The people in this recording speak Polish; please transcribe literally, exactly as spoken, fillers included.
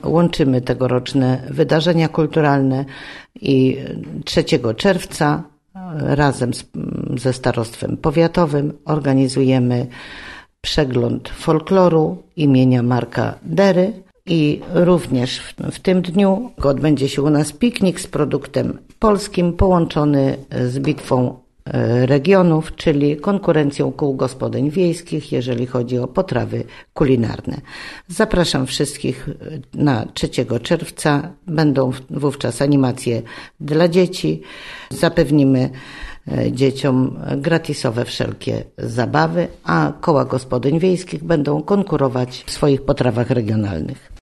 łączymy tegoroczne wydarzenia kulturalne i trzeciego czerwca razem z, ze Starostwem Powiatowym organizujemy przegląd folkloru imienia Marka Dery i również w, w tym dniu odbędzie się u nas piknik z produktem polskim połączony z bitwą regionów, czyli konkurencją kół gospodyń wiejskich, jeżeli chodzi o potrawy kulinarne. Zapraszam wszystkich na trzeciego czerwca. Będą wówczas animacje dla dzieci. Zapewnimy dzieciom gratisowe wszelkie zabawy, a koła gospodyń wiejskich będą konkurować w swoich potrawach regionalnych.